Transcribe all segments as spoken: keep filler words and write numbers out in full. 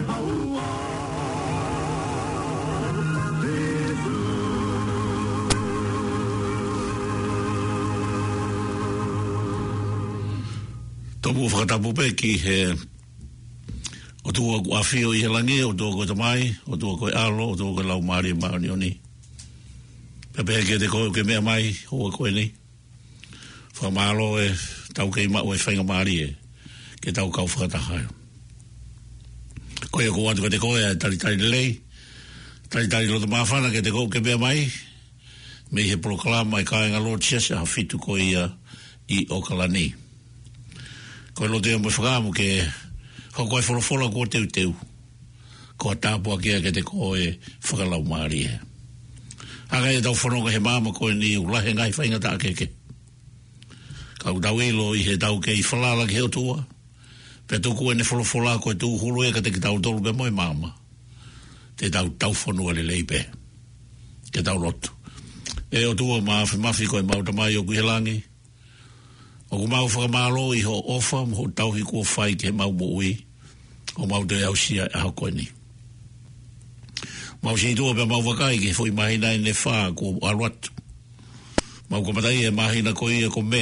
Tomo whakatapu pe ki he o tua ku awhio i he langi, o tua koe tamai, o tua koe alo, o tua koe lau maari maani o ni. Pepe ke te koe ke mea mai, hoa koe ni. Whamalo e tau kei mau e whainga maari e, ke tau kau whakatahai. Koe ko atu ke te koe e tari tari lei, tari tari lo te mawhana ke te koe ke mea mai, me he proklama i kāinga Lord Cheshire ha fitu koe ia i Okalani. Koe lo te mo whakamu ke whakoe wholofola ko teu teu. Ko tāpua kia ke te koe whakalau maari e. Haka e tau whanonga he māma koe ni ulahe ngai whainga tā keke. Kau tau ilo i he tau ke i whalala ki heo tua. Pe tuku e ne wholofola koe tū hulu e ka te ki tau tolu pe moe māma. Te tau tau whanua le leipe. Ke tau lotu. E o tua mawhi mawhi koe mauta mai o kuhelangi. O ku mau whakamalo i ho ofa, mo tau hi kua whai ke mau mo ui, o mau te au sia e hako ni. Mau si tua pe mau wakai ke fui mahina i ne wha ko aruatu. Mau kamatai e mahina ko ia ko me,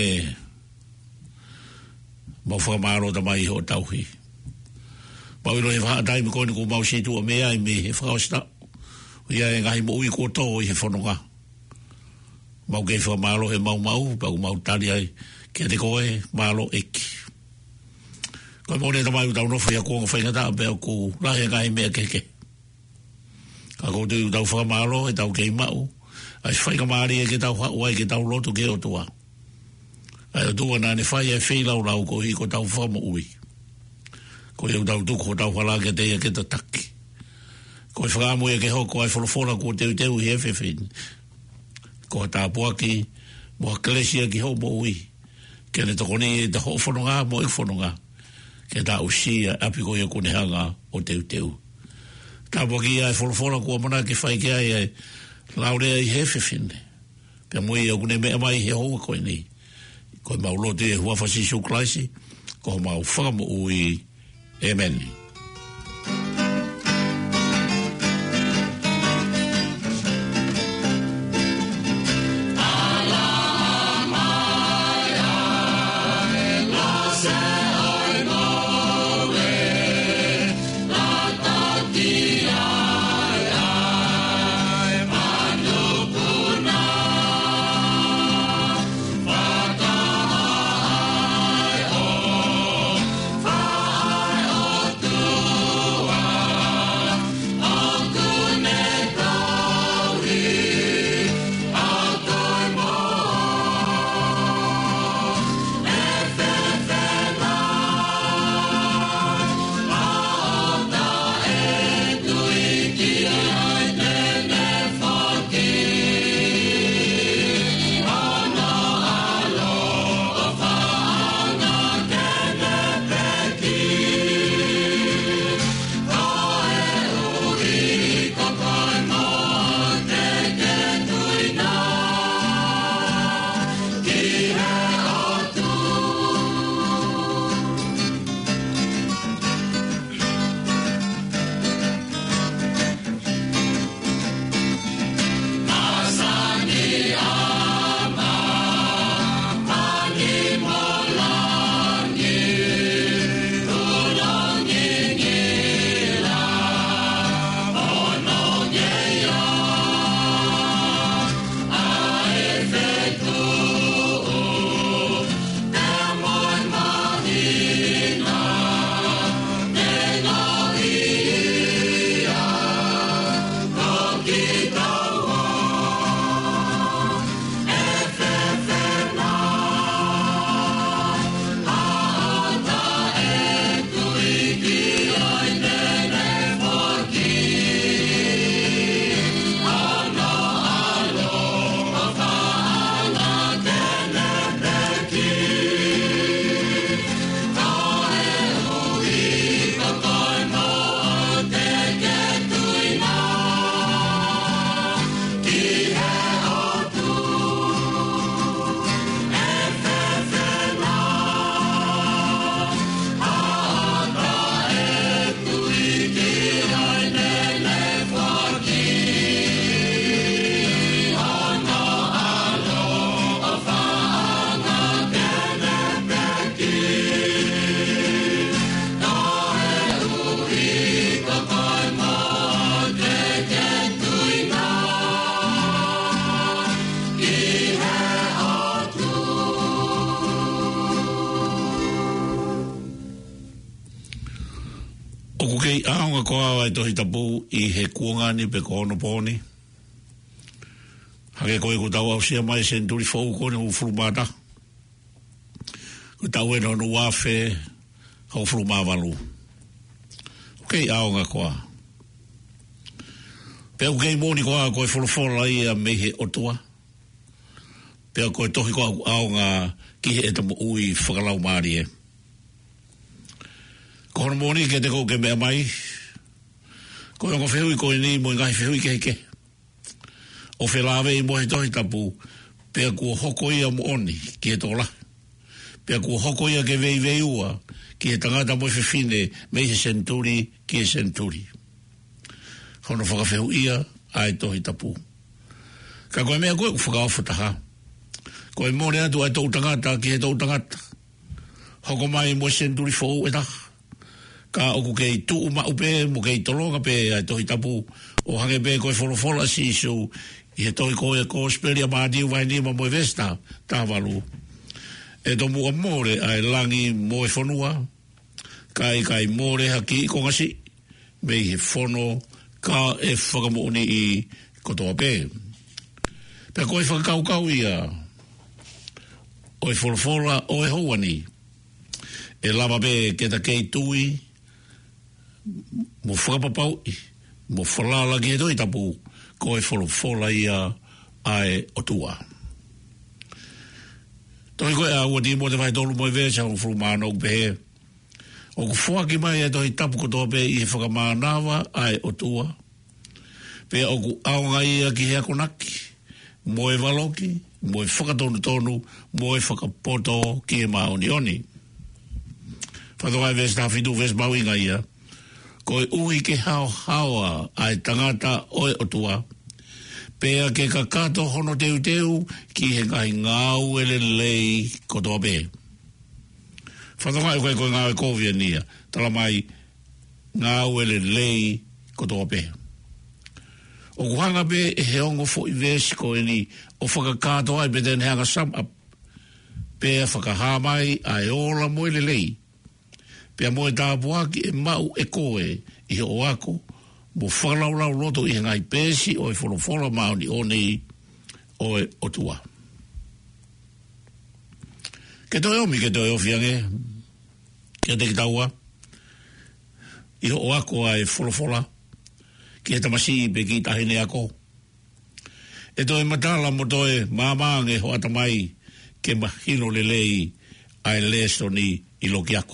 mau whakamalo ta mai ho tau hi. Mau ilo he whaatai me koni ko mau si tua me ai me he whakawasta. Ia e ngahi mo ui ko tō i he whanonga. Mau ke whakamalo he mau mau, pa ku mau tari ai, kia te koe, malo eki. Koe mōne ta mai utau nofu ia kuonga whaingata a pēo ku lahe ngai mea keke. Ka kou te utau whakamalo e tau kei mau. Ai whainga maari e ke tau hauai ke tau lotu ke o tua. Ai o tua nane whai e whilau lau ko hi ko tau whama ui. Ko e utau tuku o tau whala ke te ia ke ta taki. Ko e whakamu e ke hoko ai wholofona ko teu teu hi efewhin. Ko ta puaki mo kelesia ki ho mo ui. Ke ne toko ni te ho whanonga mo e whanonga. Ke ta usia api ko ia kunehanga o teu teu. Ta puaki ai wholofona kua mana ke whai ke ai ai laurea i hefewhine. Pea mui au kune mea mai he hoa koe ni. Koe mau lote e hua whasisu klaisi. Ko mau whakamo ui. Amen. Oh Aonga koa ai tohi tapu i he kuangani pe kono poni. Hake koe ko tau au sia mai sen turi fau kone u furumata. Ko tau ena no wafe hau furumavalu. Ok, aonga koa. Pea ukei moni koa koe folofola ia mehe otua. Pea koe tohi koa aonga kihe etamu ui whakalau maari e. Ko hono moni ke te kou ke mea mai. Ko yongo whehui koe ni mo ngahi whehui ke heke. O whelawe i mohe tohi tapu. Pea kua hoko ia mo oni ki he tola. Pea kua hoko ia ke vei vei ua ki he tangata mo whiwhine me he senturi ki he senturi. Hono whakawhehu ia ai tohi tapu. Ka koe mea koe whakawhataha. Koe mone atu ai tau tangata ki he tau tangata. Hoko mai mo senturi fau e taha. Ka oku kei tuu ma upe mo kei tolonga pe ai tohi tapu. O hange pe koe wholofola si su i he tohi koe ko speria maadiu vai nima moe vesta tāwalu. E to mua more ai langi moe whonua. Kai kai more haki i kongasi. Me he whono ka e whakamooni i kotoa pe. Pe koe whakakaukau ia. O e wholofola o e houani. E lava pe ke ta kei tui. Mo whakapapau i. Mo whalala ki he toi tapu. Ko e wholofola ia ai otua. Toi koe a ua di mo te vai tolu mo e vesa o whulumana o pehe. O ku whaki mai e toi tapu kotoa pe i he whakamanawa ai otua. Pe o ku aonga ia ki he akonaki. Mo e waloki. Mo e whakatonu tonu. Mo e whakapoto ki e maoni oni. Whatokai vesa ta whitu vesa mauinga ia. Ko e ui ke hao hawa ai tangata oe otua. Pea ke kakato hono teu teu ki he ngai ngau ele lei kotoa pe. Whatokai koe koe ngau e kovia nia. Tala mai ngau ele lei kotoa pe. O kuhanga pe e he ongo fo i vesi ko e ni o whakakato ai pe ten heanga sum up. Pea whakahamai ai ola mo ele lei. Pea moe tāpuaki e mau e koe i he oako, mo whakalaulau loto i he ngai pēsi o e wholowhola mauni o nei o e otua. Ke toi omi ke toi ofiange, ke te ki taua, i he oako a e wholowhola, ki he tamasi i pe ki tahine ako. E toi matala mo toi māmaange ho atamai ke mahino le lei a e leestoni i loki ako.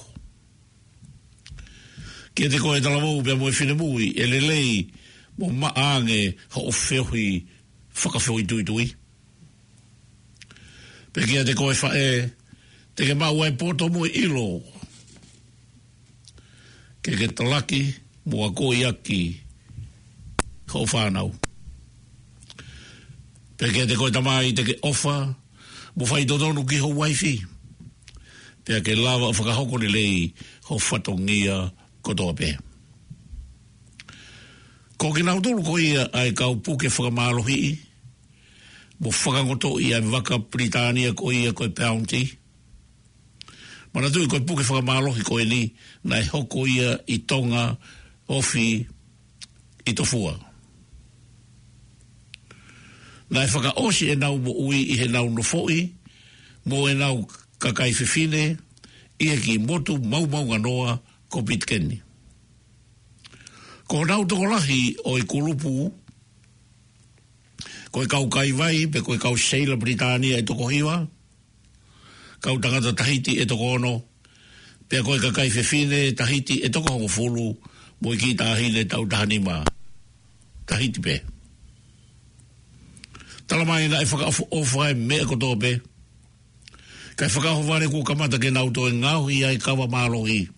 Kia te koe talavou pia moe whine mui, e le lei mo maange ha o whehui whakawhehui tui tui. Pe kia te koe whae, te ke mau ai poto mui ilo. Ke ke talaki mua koi aki ha o whanau. Pe kia te koe tamai te ke ofa, mo whai totonu ki ho waifi. Pe ke lava o whakahoko ni lei ho whatongia kotoa pe. Ko ki nau tolu ko ia ai kau puke whakamalohi i. Mo whakangoto i ai waka Britania ko ia koe Pounty. Mana tui koe puke whakamalohi ko e ni nai hoko ia i tonga ofi i tofua. Nai whaka osi e nau mo ui i he nau no foi, mo e nau kakai whiwhine, i he ki motu mau mau nganoa ko Pitkeni. Ko nau toko lahi o i kulupu, ko i kau kai vai, pe ko i kau Seila Britania e toko hiwa, kau tangata Tahiti e toko ono, pe ko i kakai whewhine Tahiti e toko hongo fulu, mo i ki tahine tau tahanima Tahiti pe. Talamai na e whakaofu ofai mea koto pe, kai whakaofu vare ku kamata ke nau to e ngau i ai kawa mālohi.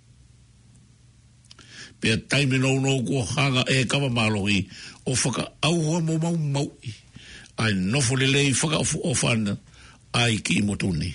Pea taime nou nou kua hanga e kawa mālohi o whaka auhua mo mau mau i. Ai nofo le lei whaka ofu ofana ai ki motuni.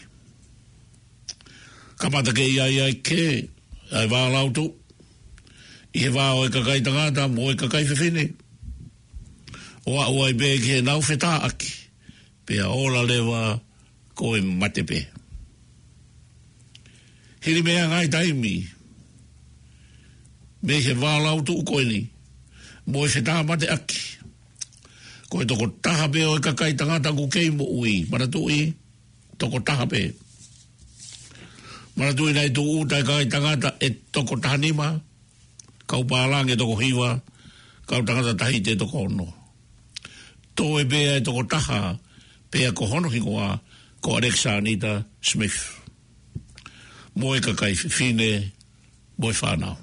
Kamata ke iai ai ke, ai wālautu. I he wāo e kakai tangata mo e kakai whiwhine. O a ua i be ki he nau whetā aki. Pea ola lewa ko e matepe. Hiri mea ngai taimi. me he wālau tu koe ni. Mo e whetā mate aki. Ko e toko taha pe o e kakai tangata ku kei mo ui. Mana tu i, toko taha pe. Mana tu i nei tu utai kakai tangata e toko taha nima. Kau pālange toko hiwa. Kau tangata tahi te toko ono. Tō e pea e toko taha, pea ko hono hingoa, ko Alexa Anita Smith. Mo e kakai whine, mo e whanau.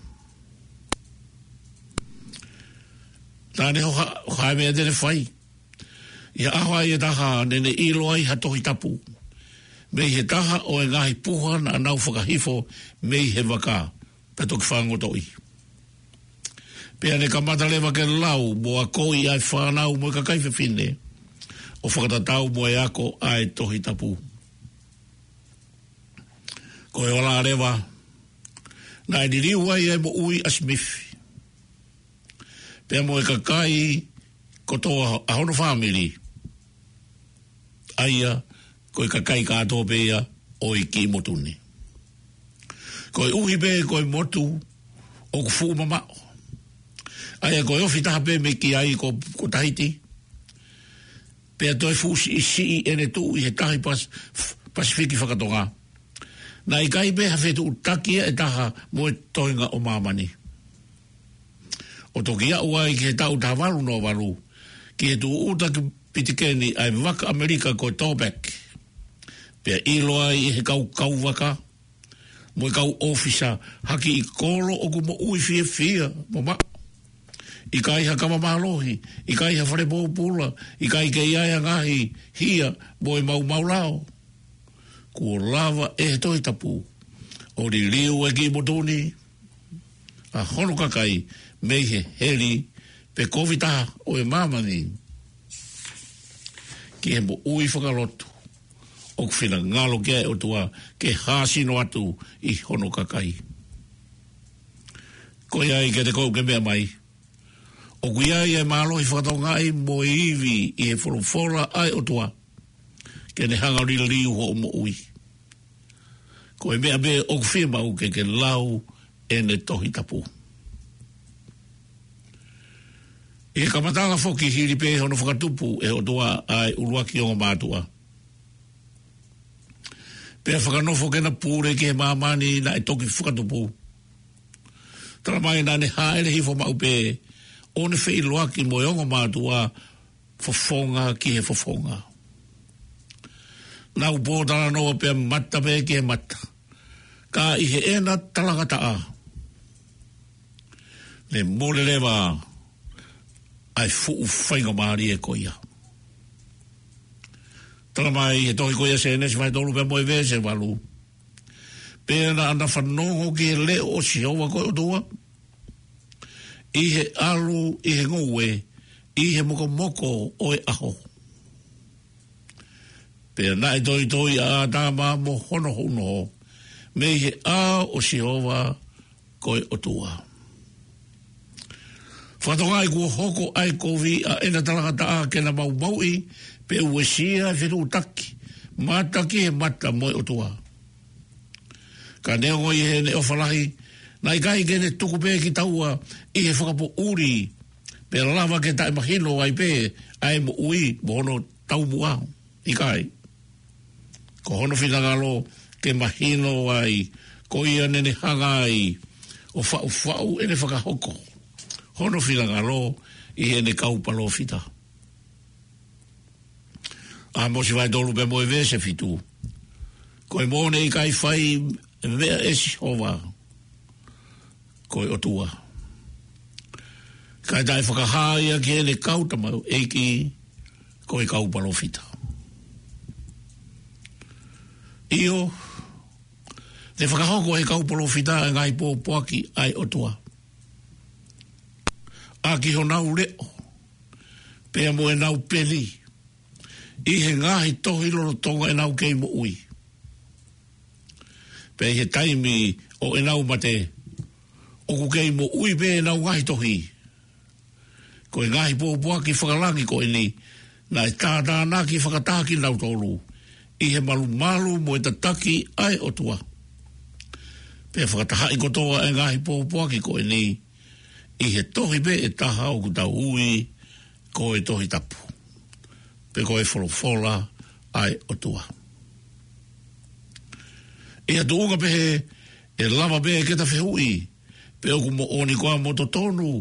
Tāne ho hae mea tene whai. Ia ahua i e taha nene ilo ai hatohi tapu. Mei he taha o e ngahi puha na anau whakahifo mei he waka. Peto ki whangotoi. Pea ne kamata lewa ke lau mo a koi ai whanau mo e kakai whine. O whakatatau mo e ako ai tohi tapu. Ko e wala rewa. Nai ni riu ai e mo ui a Smith. Pea mo e kakai kotoa a hono family. Aia, ko e kakai kātoa pea o i ki motuni. Ko e uhi pe ko e motu o ku fu mamao. Aia ko e ofi taha pe me ki ai ko, ko Tahiti. Pea toi fu si i si i ene tu i he tahi pas, Pasifiki whakatonga. Na i kai pe hawhetu utakia e taha mo e toinga o mamani. O toki a ua i ke tau tawaru no waru. Ki he tu utaki pitikeni ai waka Amerika ko tōpek. Pea iloa i he kau kau waka. Mo i kau ofisa haki i kolo o ku mo ui fia fia. Mo ma. I kai ha kama mahalohi. I kai ha whare pōpula. I kai ke iaia ngahi hia mo i mau mau lao. Kua lava e he toi tapu. O ri liu e ki motoni. A hono kakai. Mei he heri pe kovita o e mamani. Ki he mo ui whakalotu. O kwhina ngalo kia e o tua ke hāsino atu i hono kakai. Ko iai ke te kou ke mea mai. O kui ai e malo i whakatonga ai mo iwi i he wholofora ai o tua. Ke ne hanga rila liu ho o mo ui. Ko e mea mea o kwhia mau ke ke lau e ne tohi tapu. I he kamatanga whoki hiri pe hono whakatupu e o tua ai uruaki o mātua. Pea whakanofo ke na pūre ke he mamani na e toki whakatupu. Tara mai na ne haere hifo mau pe o ne whi luaki mo e ongo mātua fofonga ki he fofonga. Nau pōtara noa pea mata pe ke he mata. Ka i he ena talangata a. Le mole lewa ai fuu whainga maari e koia. Tala mai he tohi koia se enesi mai tolu pe moe vese walu. Pena ana whanongo ki he leo o si haua koe o tua. I he alu, i he ngoue, i he moko moko o e aho. Pena na e toi toi a tāma mo hono hono. Me he a o si haua koe o tua. Whatonga i kua hoko ai kovi a ena talangata a ke na mau maui pe ue sia whetu utaki. Mata ki he mata moe o tua. Ka neongo i he ne ofalahi na i kai ke ne tuku pe ki taua i he whakapo uri pe lava ke tae mahino ai pe ai mo ui mo hono tau mua i kai. Ko hono whingangalo ke mahino ai ko ia nene hanga ai o whau whau ene whakahoko. Hono whingangalo i he ne kaupalo whita. A mosi vai dolu pe moe vese fitu. Ko e mone i kai whai mea esi hova. Ko e otua. Kai tai whakahāia ki ele kautamau eiki ko e kaupalo whita. Io, te whakahoko e kaupalo whita e ngai pō poaki ai otua. A ki ho nau leo, pea mo e nau peli, i he ngahi tohi loro tonga e nau kei mo ui. Pea he taimi o e nau mate, o ku kei mo ui pe e nau ngahi tohi. Ko e ngahi pōpua ki whakalangi ko e ni, na e tātāna ki whakataki nau tolu, i he malu malu mo e tataki ai o tua. Pea whakatahai kotoa e ngahi pōpua ki ko e ni, I he tohi be e taha o ku tau ui, ko e tohi tapu. Pe ko e wholofola ai o tua. E atu unga pe he, e lava be e keta whihui, pe o ku mo oni koa mo to tonu.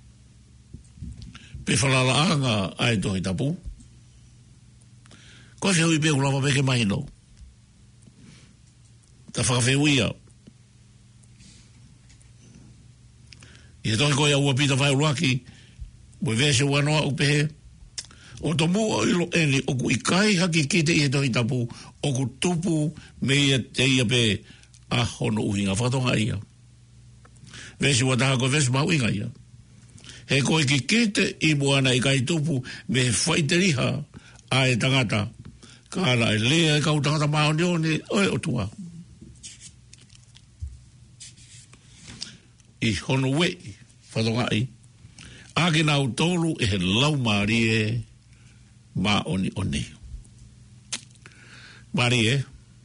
Pe whalalaanga ai tohi tapu. Ko e whihui pe o lava be ke mahino. Ta whakawhihui au. I he tohi koe a ua pita whai uruaki, mo i vese wanoa upe he, o to mua ilo eni, o ku ikai haki kite i he tohi tapu, o ku tupu me ia te ia pe a hono uhinga whatonga ia. Vese wa taha koe vese mau inga ia. He koe ki kite i moana i kai tupu, me he whaiteriha a e tangata, ka ala e lea e kau tangata mao ni o ni, oe o tua. I hono wei, whatonga i. Ake nau tolu e he lau marie ma oni oni. Marie,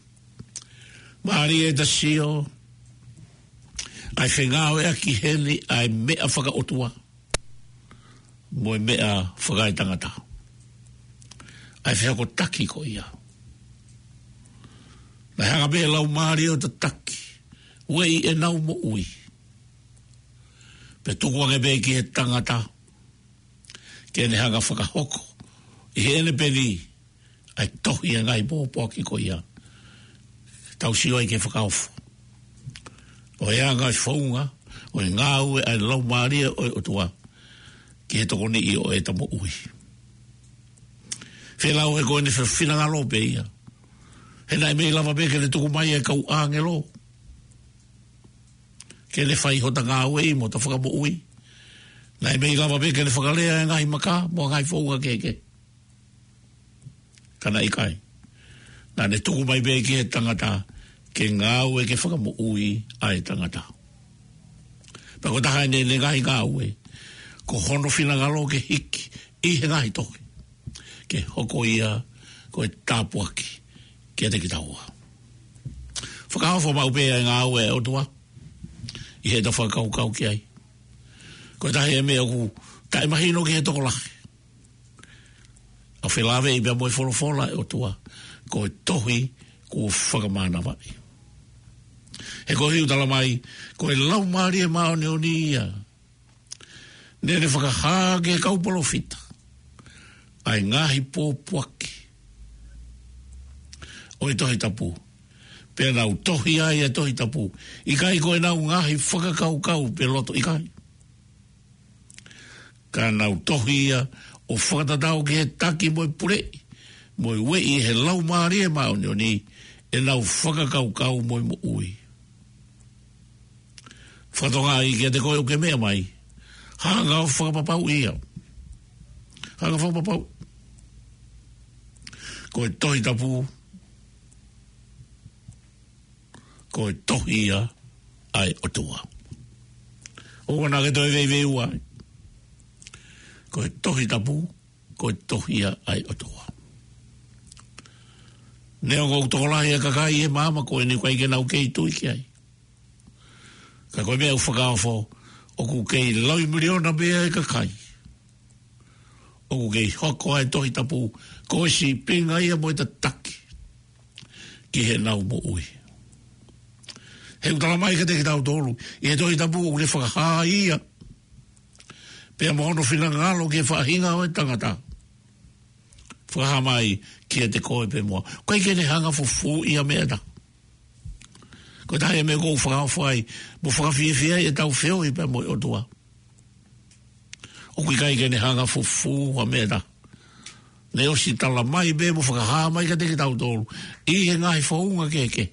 Marie da sio, ai whengao ea ki heli ai mea whaka otua. Moi mea whakai tangata. Ai whako taki ko ia. Nai hanga mea lau marie o ta taki. Wei e nau mo ui. Pe tuku ange bei ki he tangata, ke ne hanga whakahoko, i he ene peni, ai tohi a ngai pōpō ki ko ia. Tau sio ai ke whakaofu. O e anga i whaunga, o e ngā ue ai lau maria o e otua, ki he toko ni i o e tamo ui. Whelau he koe ne whina ngā lo pe ia. He nai mei lava pe ke ne tuku mai e kau angelo. Ke le whai hota ngā ue mo ta whakamo ui. Nai mei lava pe ke le whakalea e ngai maka, mo ngai whauga keke. Kana i kai. Nā ne tuku mai pe ke he tangata, ke ngā ue ke whakamo ui ai tangata. Pa ko taha ne ne ngai ngā ue, ko hono whina ngalo ke hiki, i he ngai toki. Ke hoko ia, ko e tāpuaki, ke te ki taua. Whakawha mau pe ai ngā ue o tua. I he ta whakau kau ki ai. Ko tahi e mea ku, tae mahino ki he toko lahi. A whelawe i bea moe wholofola e o tua, ko e tohi ku whakamana mai. He ko hiu tala mai, ko e lau maari e mao ne o ni ia. Nene whakahāge kau polofita. Ai ngahi pōpuaki. O i tohi tapu. Pe nau tohi ai e tohi tapu. I kai koe nau ngahi whakakau kau pe loto i kai. Ka nau tohi ia o whakatatau ki he taki moe pure. Moe wei he lau maari e mao ni o ni e nau whakakau kau moe mo ui. Whatonga i ki te koe o ke mea mai. Hanga o whakapapau ia. Hanga whakapapau. Koe tohi tapu. Ko e tohi ia ai o tua. O wana ke toi vei vei uai. Ko e tohi tapu, ko e tohi ia ai o tua. Neo kou tokolahi e kakai e mama ko e ni kwai ke nau kei tui ki ai. Ka koe mea ufakawho, o ku kei lau miliona mea e kakai. O ku kei hoko ai tohi tapu, ko e si pinga ia mo i ta taki. Ki he nau mo ui. He utala mai ka te ki tau tolu. I he tohi tapu o le whakahaa ia. Pea mohono whina ngalo ki e whahinga o e tangata. Whakahaa mai ki e te koe pe mua. Koe ke ne hanga fufu ia mea ta. Koe tahi e me kou whakahaa whai. Mo whakawhiewhia e tau whio i pe moi o tua. O kui kai ke ne hanga fufu a mea ta. Ne o si tala mai be mo whakahaa mai ka te ki tau tolu. I he ngahi whaunga keke.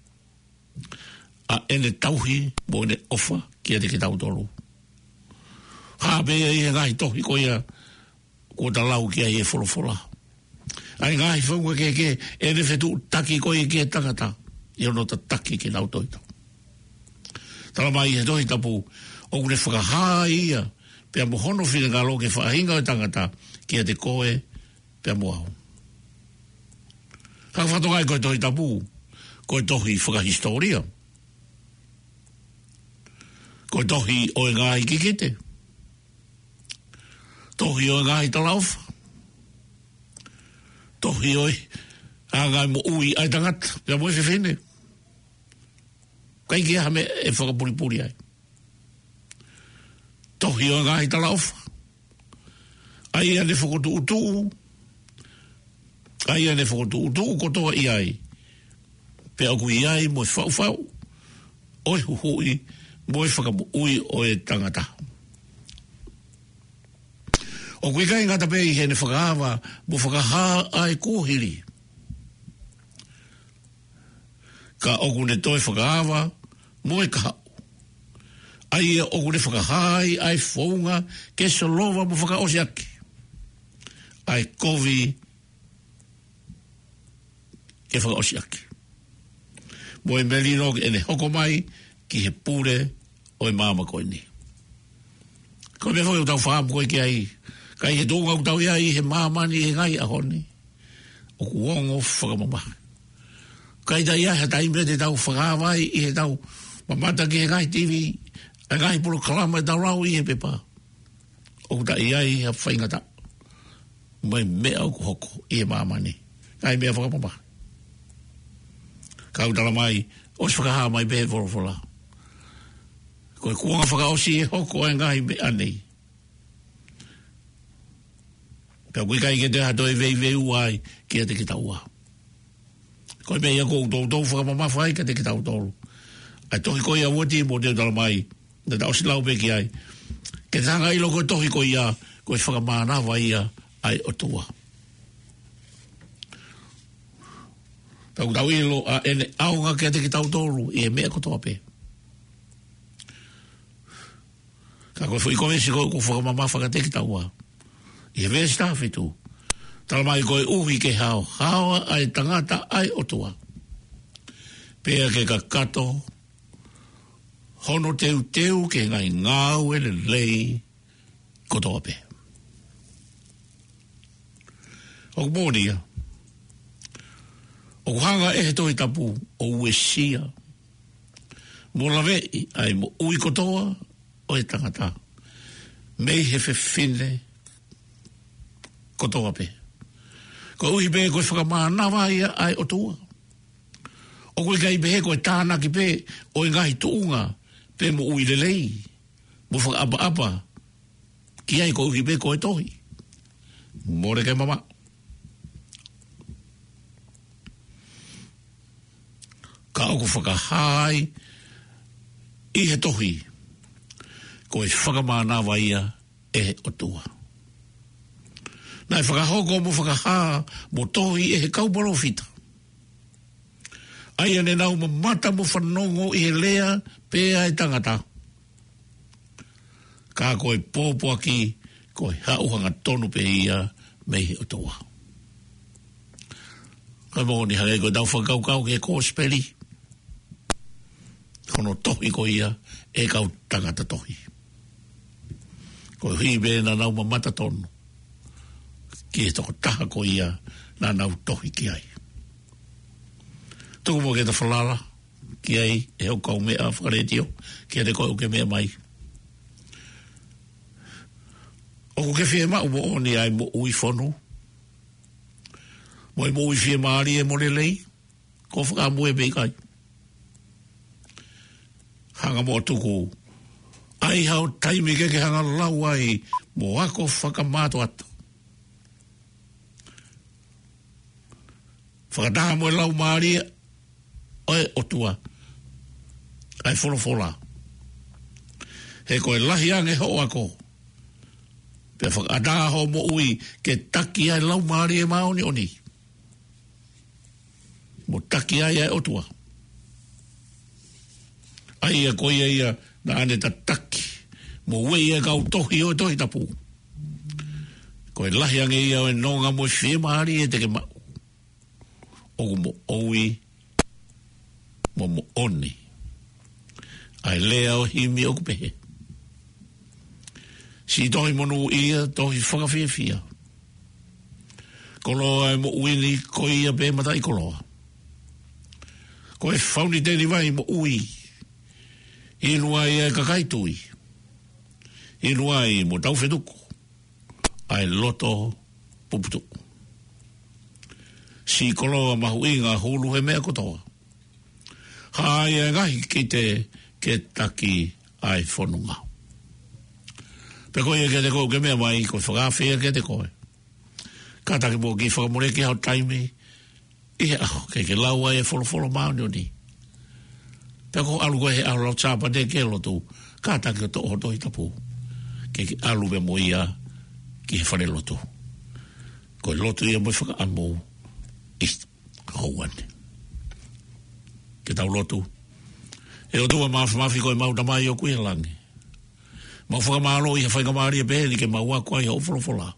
A ene tauhi mo ene ofa ki a te ki tau tolu. Ha bea i he ngai tohi ko ia ko ta lau ki a i e wholofola. Ai ngai whaunga ke ke ene whetu taki ko i ki e tangata. I ono ta taki ki nau tohi tau. Tala mai i he tohi tapu o kune whakahaa ia pia mo hono whina ngalo ke whahinga o tangata ki a te koe pia mo au. Haka whatongai ko e tohi tapu ko e tohi whakahistoria. Ko tohi o e ngāi ki kite. Tohi o ngai talaufa. Tohi oi. A ngai mo ui ai tangata. Pia mo e whewhene. Kai kia hame e whakapuripuri ai. Tohi o ngai talaufa. Ai ane whakotu utu. Ai ane whakotu utu kotoa i ai. Pia aku i ai mo e whau whau. Oi huhui mo e whakamu ui o e tangata. O koe kai ngata pe i hene whakahawa mo whakaha ai kōhiri. Ka oku ne toi whakahawa mo e kahau. Ai e oku ne whakahai ai whaunga ke solova mo whakaosi ake. Ai kovi ke whakaosi ake. Mo e melino ene hoko mai ki he pure o e māma koe ni. Koe me whai o tau whaamu koe ki ai. Kai he tōnga o tau ia i he māmani he ngai a honi. O kuongo whakamamaha. Kai ta ia he taime te tau whakawai i he tau mamata ki he ngai T V. A ngai puro kalama e tau rau i he pepa. O ta ia i he whaingata. Mai mea o hoko i he māmani. Kai mea whakamamaha. Kau tala mai, o si whakaha mai behe whorofola. Koe kuonga whakaosi e hoko e ngai me anei. Pea koe kai ke te hato e vei vei uai ki a te ki tau a. Koe mea ia kou tau tau whakamamawhai ka te ki tau tolu. Ai tohi koe a wati mo te tala mai, na tau si lau pe ki ai. Ke tanga ilo koe tohi koe ia, koe whakamanawa ia ai o tua. Tau tau ilo a ene aunga ke te ki tau tolu i e mea kotoa pe. Ka koe fui koe si koe ko whakamamafa ka te ki tau a. I he vea stafi tu. Tala mai koe uhi ke hao. Hawa ai tangata ai otua. Pea ke ka kato. Hono teu teu ke ngai ngau e le lei kotoa pe. O kumonia. O kuhanga e he toi tapu o uesia. Mo lawe ai mo ui kotoa o e tangata. Mei he whewhine kotoa pe. Ko uhi pe koe whakamanawa ia ai o tua. O koe kai pe koe tānaki pe o i ngahi tuunga pe mo ui lelei. Mo whakaapa apa. Ki ai ko uhi pe koe tohi. More kai mama. Ka oku whakahai i he tohi. Koe whakamanawa ia e o tua. Nai whakahoko mo whakaha mo tohi e he kauparo fita. Ai ane nau ma mata mo whanongo i he lea pēa e tangata. Ka koe pōpua ki koe hauhanga tonu pe ia me he o toa. Kai mo ni hare koe tau whakaukau ke kō speli. Kono tohi ko ia e kau tangata tohi. Koe hui bēna nau ma mata tonu. Ki e toko taha ko ia nā nau tohi ki ai. Tuku mo ke ta whalala ki ai e au kau mea whakaretio ki a te koe uke mea mai. O ke whie mau mo oni ai mo ui whonu. Mo i mo ui whie maari e mo le lei. Ko whakamu e bei kai. Hanga mo tuku. Ai hao taimi ke ke hanga lau ai mo ako whakamato atu. Whakataha mo e lau maari oe otua. Ai wholofola. He koe lahi ange ho ako. Pea whakataha ho mo ui ke taki ai lau maari e maoni oni. Mo taki ai ai otua. Ai a koe ia na ane ta taki. Mo wei e kau tohi o tohi tapu. Koe lahi ange ia o e nonga mo whie maari e teke mau. O mo oui mo mo oni. Ai lea o himi o kupehe. Si tohi monu ia tohi whakawhia fia. Koloa e mo uini ko ia pe matai koloa. Ko e whauni teni vai mo ui. Inua ia kakaitui. Inua i mo tau whetuko. ai loto puputu. Si koloa mahuinga hulu he mea kotoa. Hai e ngahi ki te ke taki ai whanunga. Pe koe e ke te koe ke mea mai koe whakawhia ke te koe. Ka taki mo ki whakamore ki hau taimi. Ihe aho ke ke lau ai e wholofolo mauni o ni. Pe koe alu koe he alu lau chapa te ke lotu. Ka taki o to o toi tapu. Ke ke alu me mo ia ki he whare lotu. Koe lotu ia mo whaka amo. Ist hauane. Ke tau lotu. E o tua mafi mafi koe mau tamai o kuia langi. Mau whakamalo i he whakamari e pēni ke mau akua i hau wholofola.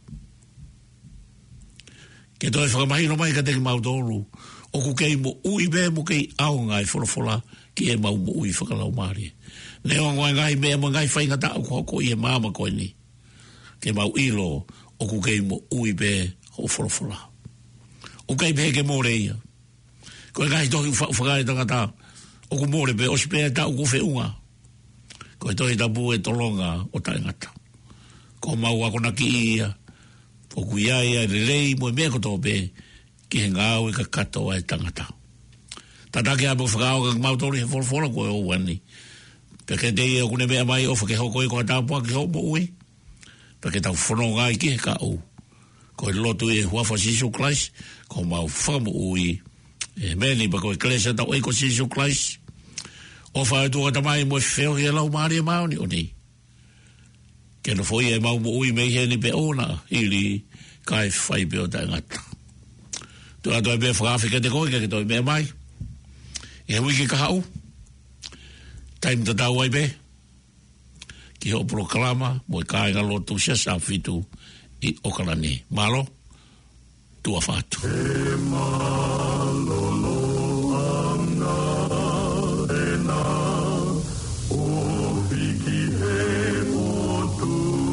Ke toi whakamahino mai ka teki mau tōru. O ku kei mo ui bē mo kei aonga i wholofola ki e mau mo ui whakalau mari. Neo ngoe ngai mea mo ngai whainga ta au ko i e mama koe ni. Ke mau ilo o ku kei mo ui bē hau wholofola. O kei pē ke mōre ia. Koe ngai tohi whakai tangata. O ku mōre pē o si pē ta uku whiunga. Koe tohi tapu e tolonga o taingata. Ko mau ako na ki ia. O ku iaia re rei mo e mea koto pē. Ki he ngāu e ka kato ai tangata. Tatake apu whakao ka mau tori he wholwhola koe o wani. Peke te ia kune mea mai ofa ke hoko e koe tāpua ki hoko ui. Peke tau whono ngai ki he ka u. Koe lotu e huafa sisu klais. Ko mau whakamu ui. E meni pa koe klesa tau eiko sisu klais. O whae tua tamai mo e wheo i e lau maari e mauni o ni. Ke no foi e mau mo ui mei he ni pe ona. Ili kai whai pe o ta ngata. Tu ato e pe whakawhika te koe ke toi mea mai. E he wiki ka hau. Taim ta tau ai pe. Ki ho proklama mo e kāinga lotu sia sa fitu i Okalani. Malo, tua whātu. E malolo ana e nā, o hiki he motu,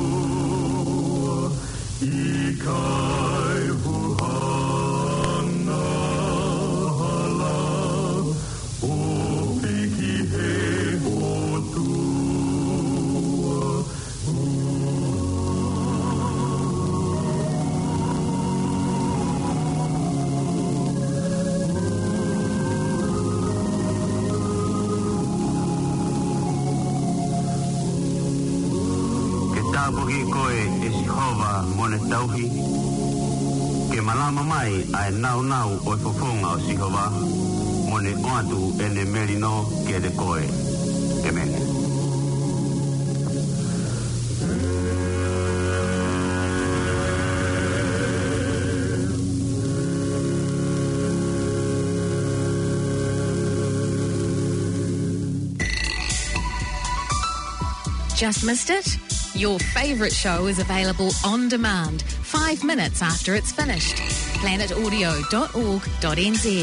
i kai huhana hala, o hiki he motu. Tāpoki koe e Sihova mone tauhi. Ke malama mai ai nau nau o fofonga o Sihova. Mone oatu ene merino ke de koe. Amen. Just missed it? Your favourite show is available on demand, five minutes after it's finished. planet audio dot org dot n z.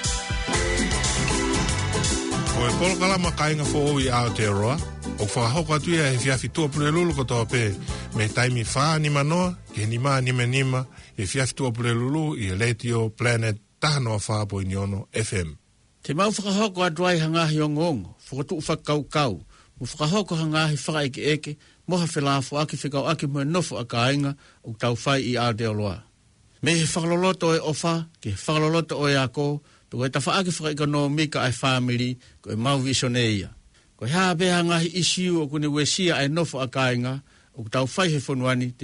O e polo kalama kainga fo i Aotearoa, o whakahoko atu ia he whiawhi tua pule lulu kotoa pē, me taimi whaa ni manoa, ke ni maa ni me nima, e whiawhi tua pule lulu i e Letio Planet tahanoa whaa po iniono F M. Te mau whakahoko atu ai hangahi o ngongo, whakatu whakau kau, mo whakahoko hangahi whakaeke eke, moha whelafo aki whikau aki mo nofo a kāinga o tau whai i Aotearoa. Me he whakaloloto e ofa, ke whakaloloto o e ako, to e ta whaaki whakaekonomika ai whamiri, ko e mau visioneia. Ko e haa beha ngahi isiu o kune wesia ai nofo a kāinga, o tau whai he whanuani,